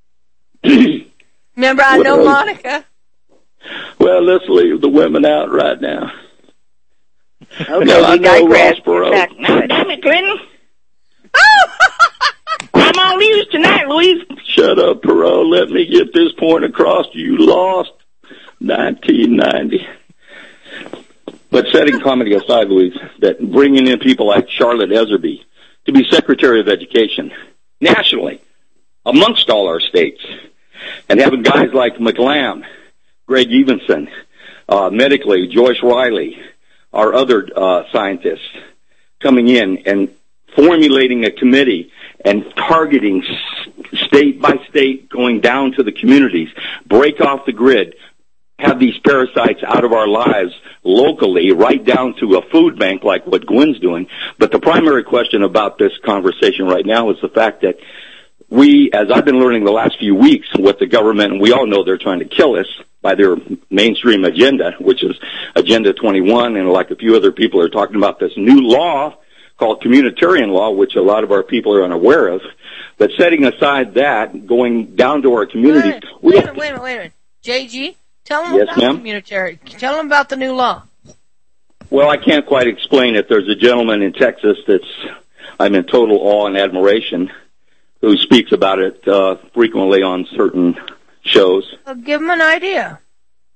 Remember, I know Well, Monica. Well, let's leave the women out right now. Okay, Now, I we know digress. Ross Perot. Back. Damn it, Clinton. I'm on news tonight, Louise. Shut up, Perot. Let me get this point across. You lost nineteen ninety. But setting comedy aside, Louise, that bringing in people like Charlotte Eserby to be Secretary of Education nationally amongst all our states, and having guys like McLam, Greg Evenson, uh, medically, Joyce Riley, our other uh, scientists coming in and formulating a committee and targeting s- state by state, going down to the communities, break off the grid, have these parasites out of our lives locally, right down to a food bank like what Gwen's doing. But the primary question about this conversation right now is the fact that we, as I've been learning the last few weeks, what the government, and we all know they're trying to kill us by their mainstream agenda, which is Agenda twenty-one, and like a few other people are talking about this new law called communitarian law, which a lot of our people are unaware of. But setting aside that, going down to our communities, Wait, we wait, a have minute, wait a minute, wait a minute. J G, tell them Yes, about ma'am? communitary. Tell them about the new law. Well, I can't quite explain it. There's a gentleman in Texas that's I'm in total awe and admiration who speaks about it uh, frequently on certain shows. Well, give them an idea.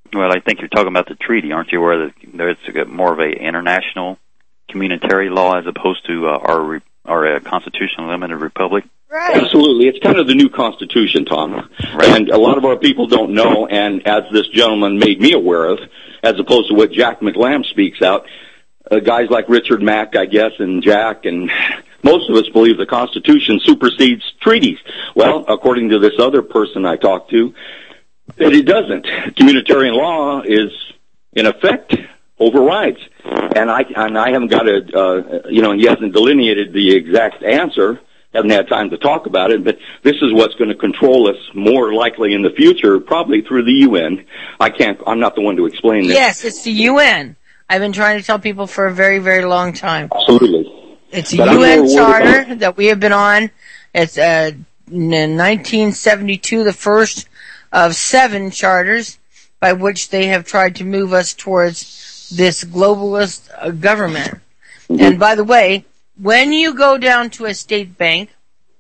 Well, I think you're talking about the treaty, aren't you, where the, there's more of a international communitary law as opposed to uh, our re, our uh, constitutional limited republic? Right. Absolutely. It's kind of the new Constitution, Tom. Right. And a lot of our people don't know, and as this gentleman made me aware of, as opposed to what Jack McLam speaks out, uh, guys like Richard Mack, I guess, and Jack, and most of us believe the Constitution supersedes treaties. Well, according to this other person I talked to, that it doesn't. Communitarian law is, in effect, overrides. And I and I haven't got a, uh, you know, he hasn't delineated the exact answer, haven't had time to talk about it, but this is what's going to control us more likely in the future, probably through the U N. I can't, I'm not the one to explain this. Yes, it's the U N. I've been trying to tell people for a very, very long time. Absolutely. It's a But U N I'm more charter about- that we have been on. It's uh, in nineteen seventy-two, the first of seven charters by which they have tried to move us towards this globalist uh, government. Mm-hmm. And by the way, when you go down to a state bank,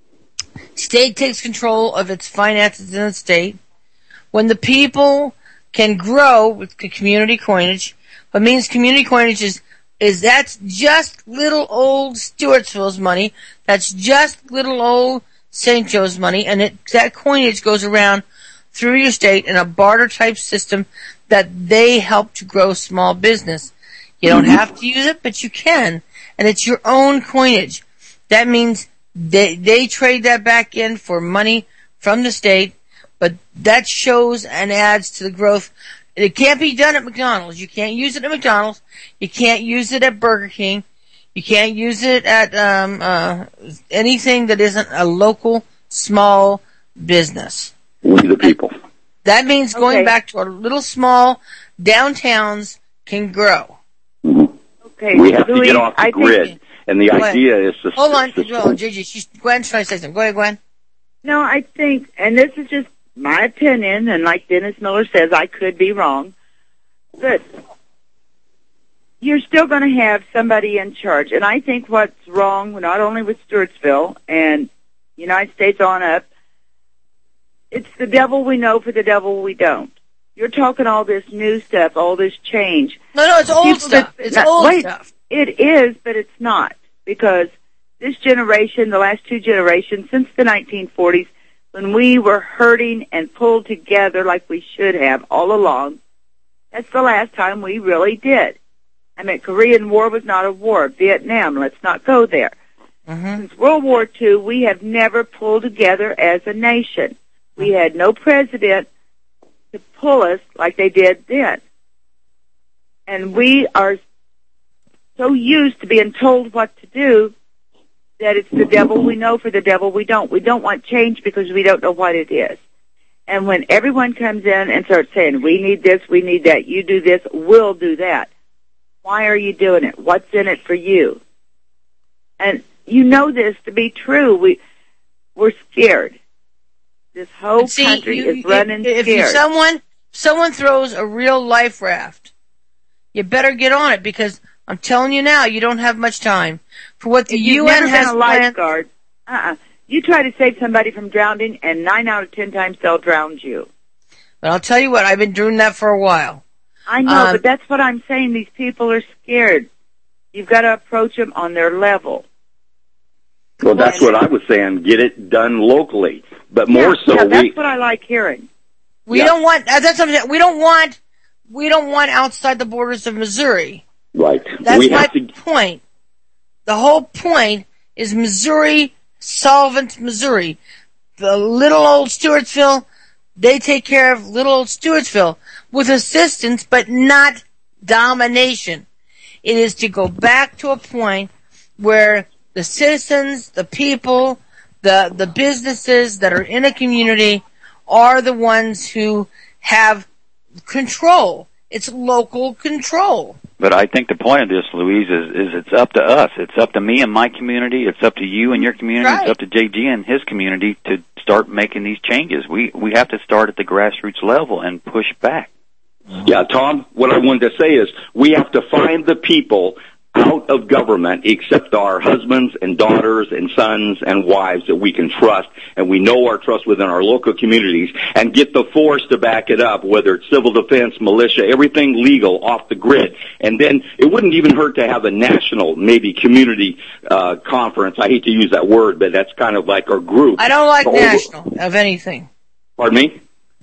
state takes control of its finances in the state. When the people can grow with community coinage, what means community coinage is, is that's just little old Stewartsville's money, that's just little old Saint Joe's money, and it, that coinage goes around through your state in a barter type system that they help to grow small business. You don't have to use it, but you can. And it's your own coinage. That means they, they trade that back in for money from the state, but that shows and adds to the growth. It can't be done at McDonald's. You can't use it at McDonald's. You can't use it at Burger King. You can't use it at um, uh, anything that isn't a local small business. We the people. That means going Okay. back to our little small downtowns can grow. Okay, We have to Louise, get off the I grid. think, And the Go ahead. idea is to... Hold on, to- Hold on, Gigi. She's, Gwen's trying to say something. Go ahead, Gwen. no, I think, and this is just my opinion, and like Dennis Miller says, I could be wrong, but you're still going to have somebody in charge. And I think what's wrong, not only with Stewartsville and United States on up, it's the devil we know for the devil we don't. You're talking all this new stuff, all this change. No, no, it's old People stuff. that- It's not- old wait, stuff. It is, but it's not. Because this generation, the last two generations, since the nineteen forties, when we were hurting and pulled together like we should have all along, that's the last time we really did. I mean, Korean War was not a war. Vietnam, let's not go there. Mm-hmm. Since World War Two, we have never pulled together as a nation. We had no president to pull us like they did then. And we are so used to being told what to do that it's the devil we know for the devil we don't. We don't want change because we don't know what it is. And when everyone comes in and starts saying, we need this, we need that, you do this, we'll do that. Why are you doing it? What's in it for you? And you know this to be true. We, we're scared. This whole See, country you- is running if, if you, scared. someone someone throws a real life raft, you better get on it because I'm telling you now, you don't have much time for what the If you've U N never has been a planned. lifeguard, uh-uh. You try to save somebody from drowning, and nine out of ten times they'll drown you. But I'll tell you what, I've been doing that for a while. I know, Um, but that's what I'm saying. These people are scared. You've got to approach them on their level. Well, that's what I was saying. Get it done locally. But more yeah, so, yeah, that's we... what I like hearing. We Yeah. don't want. uh, That's what I'm saying. We don't want. We don't want outside the borders of Missouri. Right. That's we my have to... point. The whole point is Missouri, solvent Missouri. The little old Stewartsville, they take care of little old Stewartsville with assistance, but not domination. It is to go back to a point where the citizens, the people, the the businesses that are in a community are the ones who have control. It's local control. But I think the point of this, Louise, is, is it's up to us. It's up to me and my community. It's up to you and your community. Right. It's up to J G and his community to start making these changes. We we have to start at the grassroots level and push back. Yeah, Tom, what I wanted to say is we have to find the people out of government except our husbands and daughters and sons and wives that we can trust, and we know our trust within our local communities, and get the force to back it up, whether it's civil defense, militia, everything legal off the grid. And then it wouldn't even hurt to have a national, maybe community uh, conference. I hate to use that word, but that's kind of like our group. I don't like national of anything. Pardon me?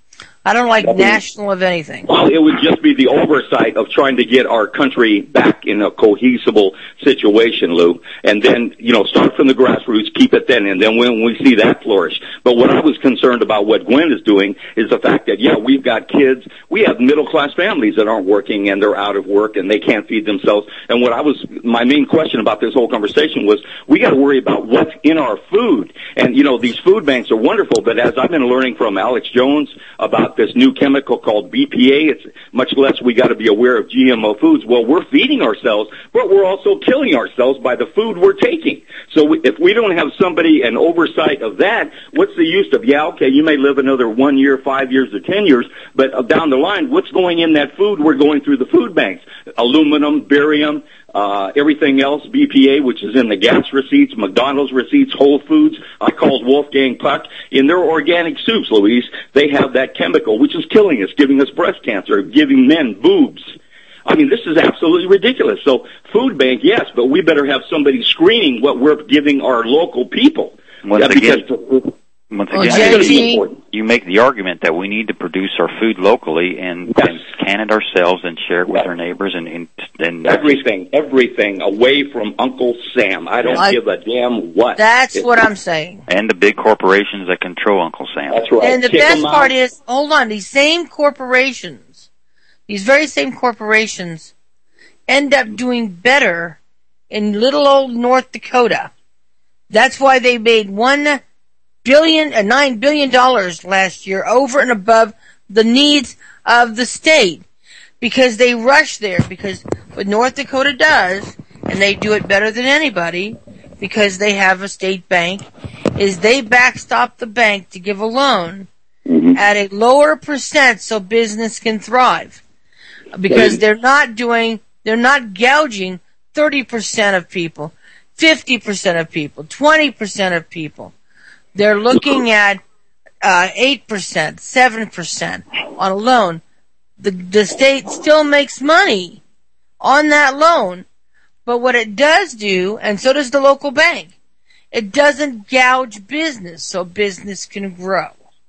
I don't like national of anything. Well, it would just be the oversight of trying to get our country back in a cohesive situation, Lou. And then, you know, start from the grassroots, keep it then, and then when we see that flourish. But what I was concerned about what Gwen is doing is the fact that, yeah, we've got kids. We have middle-class families that aren't working and they're out of work and they can't feed themselves. And what I was, my main question about this whole conversation was, we got to worry about what's in our food. And, you know, these food banks are wonderful, but as I've been learning from Alex Jones about this new chemical called B P A, it's much less we got to be aware of G M O foods. Well, we're feeding ourselves, but we're also killing ourselves by the food we're taking. So we, if we don't have somebody, an oversight of that, what's the use of, yeah, okay, you may live another one year, five years, or ten years, but uh, down the line, what's going in that food we're going through the food banks? Aluminum, barium, Uh, everything else, B P A, which is in the gas receipts, McDonald's receipts, Whole Foods. I called Wolfgang Puck. In their organic soups, Louise, they have that chemical, which is killing us, giving us breast cancer, giving men boobs. I mean, this is absolutely ridiculous. So, food bank, yes, but we better have somebody screening what we're giving our local people. Once yeah, again, because, once well, again J T, you make the argument that we need to produce our food locally and, yes. and can it ourselves and share it with yes. our neighbors and, and, and everything, everything away from Uncle Sam. I don't I, give a damn what. That's it's, what I'm saying. And the big corporations that control Uncle Sam. That's right. And the Kick best part is, hold on, these same corporations, these very same corporations end up doing better in little old North Dakota. That's why they made one billion, uh, nine billion dollars last year over and above the needs of the state, because they rush there. Because what North Dakota does, and they do it better than anybody, because they have a state bank, is they backstop the bank to give a loan mm-hmm. at a lower percent so business can thrive. Because they're not doing, they're not gouging thirty percent of people, fifty percent of people, twenty percent of people. They're looking at uh, eight percent, seven percent on a loan. The, the state still makes money on that loan, but what it does do, and so does the local bank, it doesn't gouge business so business can grow.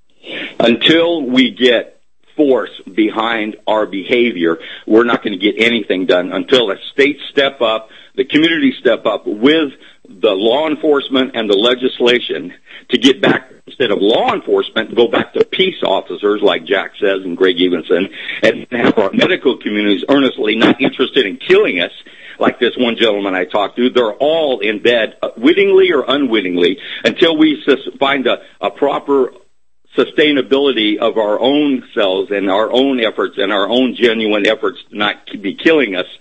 Until we get force behind our behavior, we're not going to get anything done until the states step up, the community step up with the law enforcement and the legislation to get back, instead of law enforcement, go back to peace officers like Jack says and Greg Evenson, and have our medical communities earnestly not interested in killing us, like this one gentleman I talked to. They're all in bed, uh, wittingly or unwittingly, until we sus- find a, a proper sustainability of our own selves and our own efforts and our own genuine efforts to not be killing us.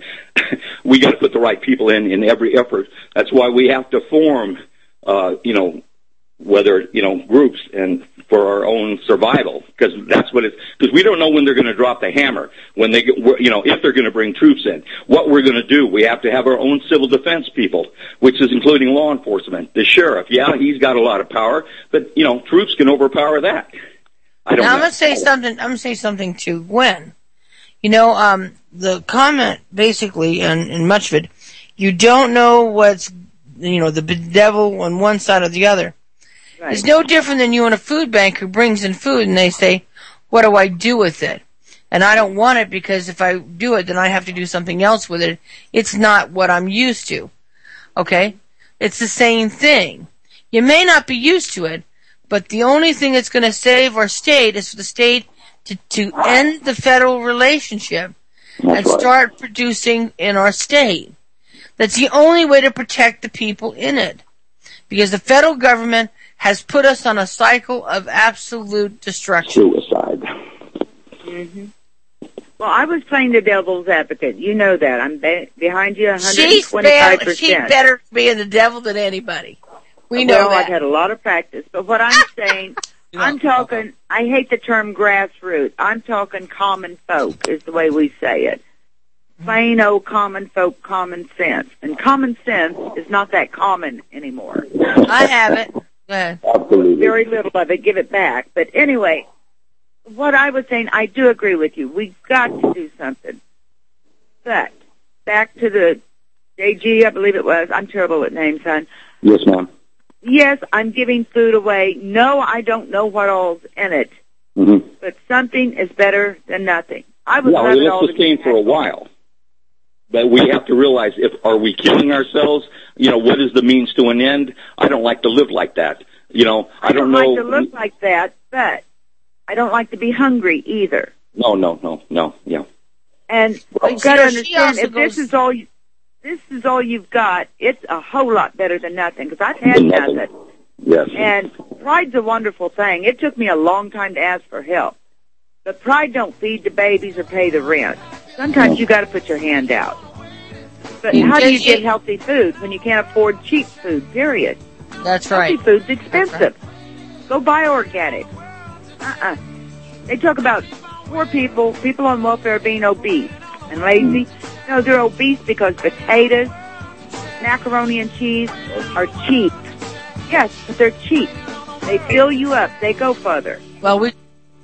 We got to put the right people in in every effort. That's why we have to form, uh, you know, whether, you know, groups and for our own survival, because that's what it's, because we don't know when they're going to drop the hammer, when they get, you know, if they're going to bring troops in, what we're going to do. We have to have our own civil defense people, which is including law enforcement. The sheriff, yeah, he's got a lot of power, but, you know, troops can overpower that. I don't now, know. I'm going to say something, I'm going to say something to Gwen. You know, um, the comment, basically, and, and much of it, you don't know what's, you know, the devil on one side or the other. Right. It's no different than you in a food bank who brings in food and they say, what do I do with it? And I don't want it because if I do it, then I have to do something else with it. It's not what I'm used to. Okay? It's the same thing. You may not be used to it, but the only thing that's going to save our state is for the state to, to end the federal relationship that's and right. start producing in our state. That's the only way to protect the people in it. Because the federal government has put us on a cycle of absolute destruction. Suicide. Mm-hmm. Well, I was playing the devil's advocate. You know that. I'm be- behind you one hundred twenty-five percent. She's better at being the devil than anybody. We know well, that. I've had a lot of practice. But what I'm saying, I'm talking, I hate the term grassroots. I'm talking common folk is the way we say it. plain old common folk common sense. And common sense is not that common anymore. I have it. Go ahead. Absolutely. Very little of it. Give it back. But anyway, what I was saying, I do agree with you. We've got to do something. But back to the J G, I believe it was. I'm terrible with names, son. Yes, ma'am. Yes, I'm giving food away. No, I don't know what all's in it. Mm-hmm. But something is better than nothing. I was Yeah, loving well, all let's the sustain for a while. But we have to realize, if are we killing ourselves? You know, what is the means to an end? I don't like to live like that. You know, I, I don't, don't know. like to look like that, but I don't like to be hungry either. No, no, no, no, yeah. And Well, you've got to see, she understand, also if this goes- is all you, this is all you've got, it's a whole lot better than nothing. Because I've had Nothing. nothing. Yes. And pride's a wonderful thing. It took me a long time to ask for help. But pride don't feed the babies or pay the rent. Sometimes you got to put your hand out. But You how do you just- get healthy food when you can't afford cheap food, period? That's right. Healthy food's expensive. Go buy organic. Uh-uh. They talk about poor people, people on welfare being obese and lazy. No, they're obese because potatoes, macaroni and cheese are cheap. Yes, but they're cheap. They fill you up. They go further. Well, we...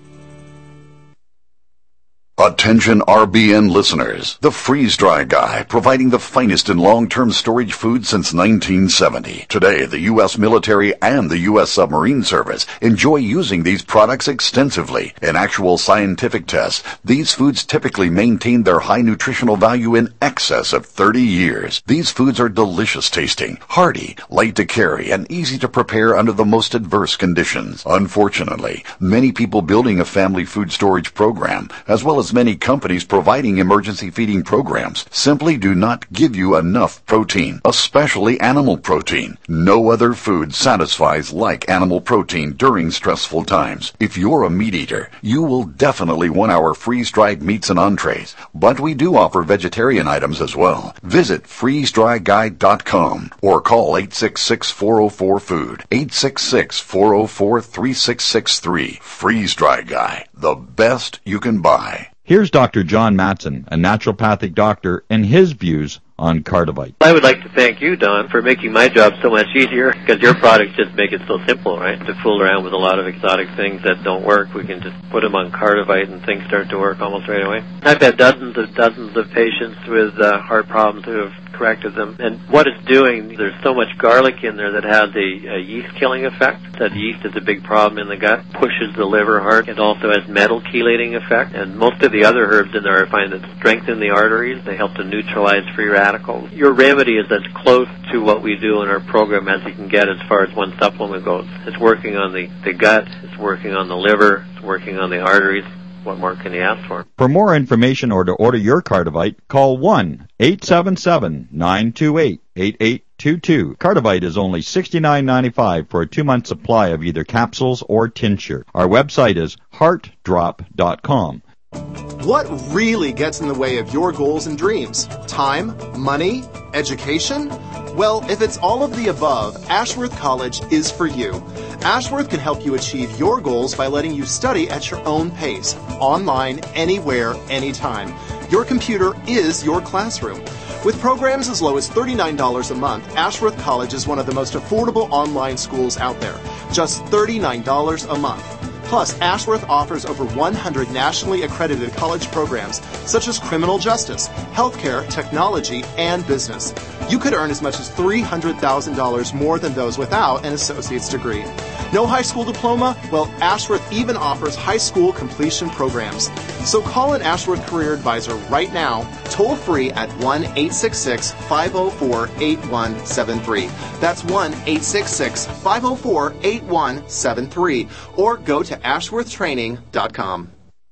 Attention R B N listeners. The Freeze Dry Guy, providing the finest in long-term storage food since nineteen seventy. Today, the U S military and the U S submarine service enjoy using these products extensively. In actual scientific tests, these foods typically maintain their high nutritional value in excess of thirty years. These foods are delicious tasting, hearty, light to carry, and easy to prepare under the most adverse conditions. Unfortunately, many people building a family food storage program, as well as many companies providing emergency feeding programs, simply do not give you enough protein, especially animal protein. No other food satisfies like animal protein during stressful times. If you're a meat eater, you will definitely want our freeze-dried meats and entrees, but we do offer vegetarian items as well. Visit freeze dry guide dot com or call eight six six, four oh four, food, eight six six, four oh four, three six six three. Freeze Dry Guy, the best you can buy. Here's Doctor John Matson, a naturopathic doctor, and his views on Cardivite. I would like to thank you, Don, for making my job so much easier, because your products just make it so simple, right? To fool around with a lot of exotic things that don't work, we can just put them on Cardivite and things start to work almost right away. I've had dozens of dozens of patients with uh, heart problems who have corrected them, and what it's doing, there's so much garlic in there that has a, a yeast-killing effect. That yeast is a big problem in the gut, pushes the liver hard. It also has metal chelating effect, and most of the other herbs in there I find that strengthen the arteries. They help to neutralize free radicals. Your remedy is as close to what we do in our program as you can get as far as one supplement goes. It's working on the, the gut, it's working on the liver, it's working on the arteries. What more can you ask for? For more information or to order your Cardivite, call one eight seven seven, nine two eight, eight eight two two. Cardivite is only sixty-nine ninety-five for a two-month supply of either capsules or tincture. Our website is heart drop dot com. What really gets in the way of your goals and dreams? Time? Money? Education? Well, if it's all of the above, Ashworth College is for you. Ashworth can help you achieve your goals by letting you study at your own pace, online, anywhere, anytime. Your computer is your classroom. With programs as low as thirty-nine dollars a month, Ashworth College is one of the most affordable online schools out there. Just thirty-nine dollars a month. Plus, Ashworth offers over one hundred nationally accredited college programs, such as criminal justice, healthcare, technology, and business. You could earn as much as three hundred thousand dollars more than those without an associate's degree. No high school diploma? Well, Ashworth even offers high school completion programs. So call an Ashworth Career Advisor right now, toll free at one eight six six, five oh four, eight one seven three. That's one eight six six, five oh four, eight one seven three. Or go to ashworth training dot com.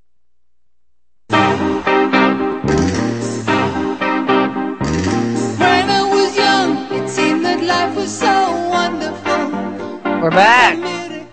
When I was young, it seemed that life was so wonderful. We're back.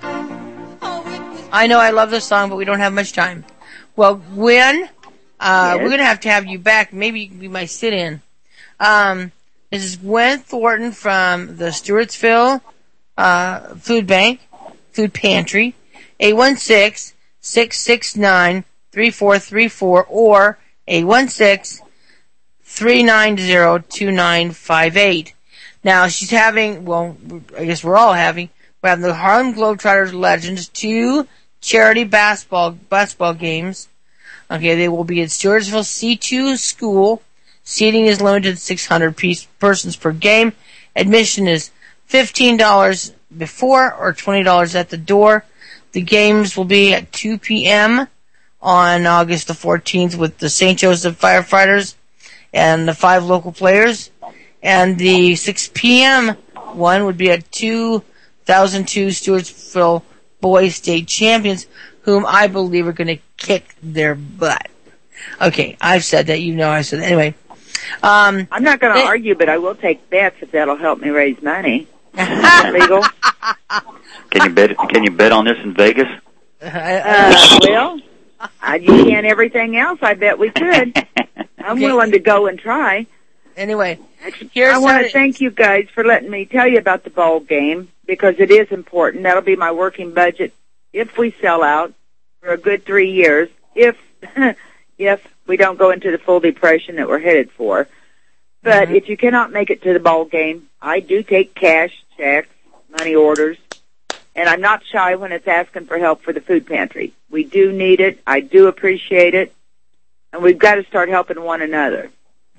I know I love this song, but we don't have much time. Well, Gwen, uh, Yes? we're going to have to have you back. Maybe you can be my sit-in. Um, this is Gwen Thornton from the Stewartsville uh, Food Bank, Food Pantry, eight one six, six six nine, three four three four or eight one six, three nine zero, two nine five eight. Now, she's having, well, I guess we're all having, we're having the Harlem Globetrotters Legends two charity basketball basketball games. Okay, they will be at Stewartsville C two School. Seating is limited to six hundred piece, persons per game. Admission is fifteen dollars before or twenty dollars at the door. The games will be at two p.m. on August the fourteenth with the Saint Joseph Firefighters and the five local players. And the six p.m. one would be at two thousand two Stewartsville Boys State Champions, whom I believe are going to kick their butt. Okay, I've said that. You know I said that. Anyway. Um, I'm not going to argue, but I will take bets if that'll help me raise money. Is that legal? Can you bet? Can you bet on this in Vegas? Uh, well, uh, you can everything else. I bet we could. I'm Okay. willing to go and try. Anyway, here's I want how to it- thank you guys for letting me tell you about the bowl game because it is important. That'll be my working budget if we sell out for a good three years. If if we don't go into the full depression that we're headed for. But Mhm. if you cannot make it to the bowl game, I do take cash, checks, money orders, and I'm not shy when it's asking for help for the food pantry. We do need it. I do appreciate it. And we've got to start helping one another.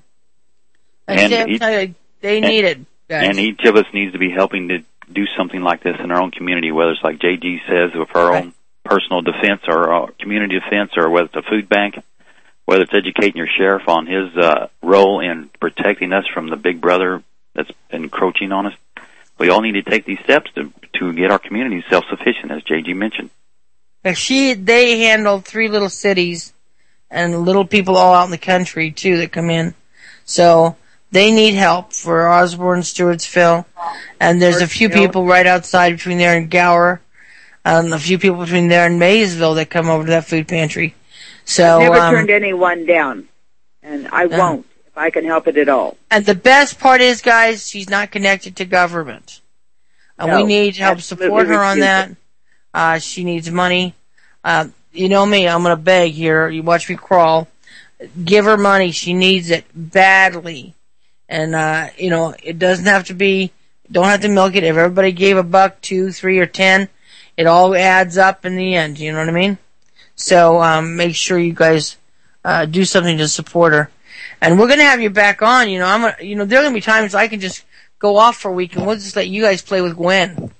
And I each- tell you, they need it, guys. And each of us needs to be helping to do something like this in our own community, whether it's like J G says, with our own personal defense or our community defense, or whether it's a food bank, whether it's educating your sheriff on his uh, role in protecting us from the big brother that's encroaching on us. We all need to take these steps to to get our community self-sufficient, as J G mentioned. Now, She, they handle three little cities and little people all out in the country, too, that come in. So they need help for Osborne, Stewartsville, and there's a few people right outside between there and Gower, and a few people between there and Maysville that come over to that food pantry. So, I've never um, turned anyone down, and I No. won't if I can help it at all. and the best part is, guys, she's not connected to government. And we No, need to help absolutely support her on refuse that. it. Uh, she needs money. Uh, you know me, I'm going to beg here. You watch me crawl. Give her money. She needs it badly. And, uh, you know, it doesn't have to be, don't have to milk it. If everybody gave a buck, two, three, or ten, it all adds up in the end. You know what I mean? So, um, make sure you guys, uh, do something to support her. And we're going to have you back on. You know, I'm, gonna, you know, there are going to be times I can just go off for a week and we'll just let you guys play with Gwen.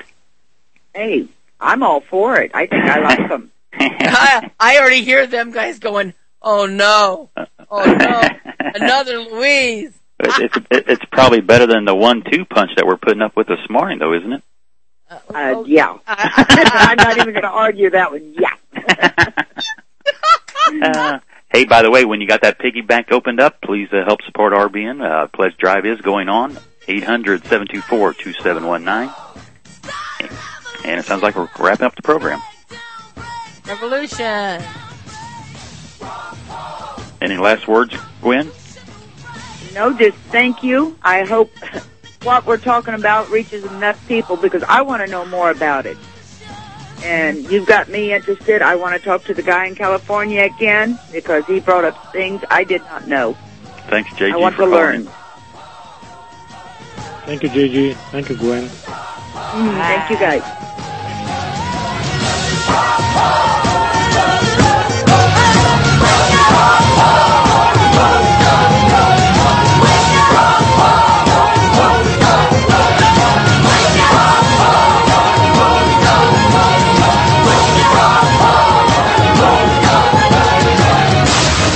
Hey, I'm all for it. I think I like them. I, I already hear them guys going, oh no, oh no, another Louise. It's, it's, it's probably better than the one two punch that we're putting up with this morning, though, isn't it? Uh, yeah. I'm not even going to argue that one. Yeah. Uh, hey, by the way, when you got that piggy bank opened up, please uh, help support R B N. Uh, Pledge Drive is going on. eight hundred, seven two four, two seven one nine. And it sounds like we're wrapping up the program. Revolution. Any last words, Gwen? No, just thank you. I hope what we're talking about reaches enough people because I want to know more about it. And you've got me interested. I want to talk to the guy in California again because he brought up things I did not know. Thanks, J G, I want for to calling. learn. Thank you, J G. Thank you, Gwen. Mm, thank you, guys.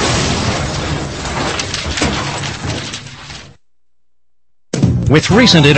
With recent